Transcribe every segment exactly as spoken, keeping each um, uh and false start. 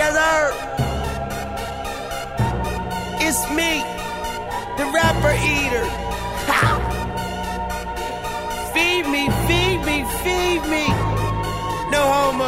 Yes, sir. It's me, the rapper eater. Ha! Feed me, feed me, feed me. No homo.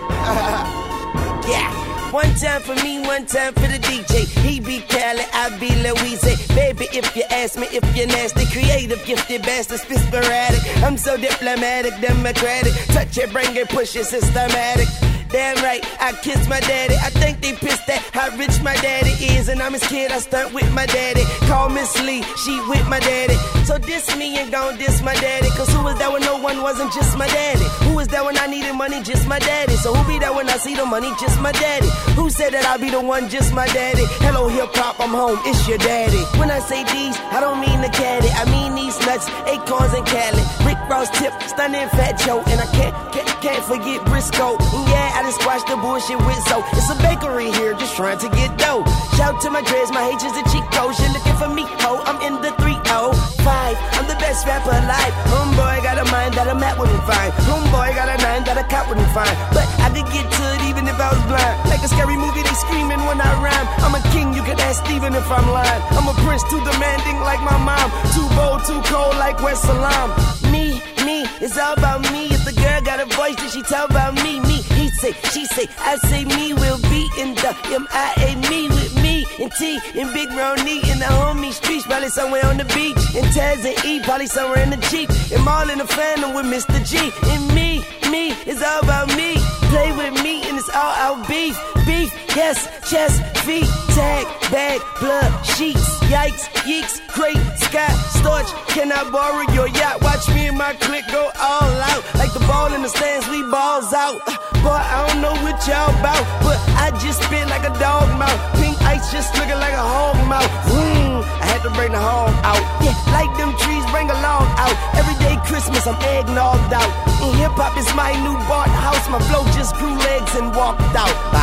Yeah. One time for me, one time for the D J. He be Cali, I be Louise. Baby, if you ask me, if you're nasty, creative, gifted bastard, spit sporadic. I'm so diplomatic, democratic. Touch it, bring it, push it, systematic. Damn right, I kiss my daddy. I think they pissed at how rich my daddy is. And I'm his kid, I stunt with my daddy. Call Miss Lee, she with my daddy. So diss me and gon' diss my daddy. Cause who was that when no one wasn't just my daddy? Who was that when I needed money? Just my daddy. So who be that when I see the money? Just my daddy. Who said that I'll be the one? Just my daddy. Hello hip hop, I'm home, it's your daddy. When I say these, I don't mean the caddy. I mean these nuts, acorns and Cali. Rick Ross tip, stunning Fat Joe. And I can't, can't, can't forget Briscoe. And yeah, I just squash the bullshit with so. It's a bakery here, just trying to get dough. Shout to my dreads, my H is the Chicos. You're looking for me, ho, I'm in the three oh five. I'm the best rapper alive. Homeboy got a mind that a Matt wouldn't find. Homeboy got a nine that a cop wouldn't find. But I could get to it even if I was blind. Like a scary movie, they screaming when I rhyme. I'm a king, you can ask Steven if I'm lying. I'm a prince, too demanding like my mom. Too bold, too cold like West Salam. Me, me, it's all about me. If the girl got a voice, then she tell about me, me. He say, she say, I say me will be in the M I A me with me and T and Big Ronnie in the homie streets, probably somewhere on the beach. And Taz and E, probably somewhere in the Jeep. And all in the phantom with Mister G. And me, me, it's all about me. Play with me and it's all out beef. Beef, yes, chest, feet, tag, bag, blood, sheets. Yikes, yeeks, great, sky, storch. Can I borrow your yacht? Watch me and my clique go all out. Like the ball in the stands, we balls out. Boy, I don't know what y'all about, but I just spit like a dog mouth. Pink ice just looking like a hog mouth. Vroom, I had to bring the hog out. Yeah, like them trees, bring a log out. Every day Christmas, I'm eggnogged out. And hip hop is my new bought house. My flow just grew legs and walked out.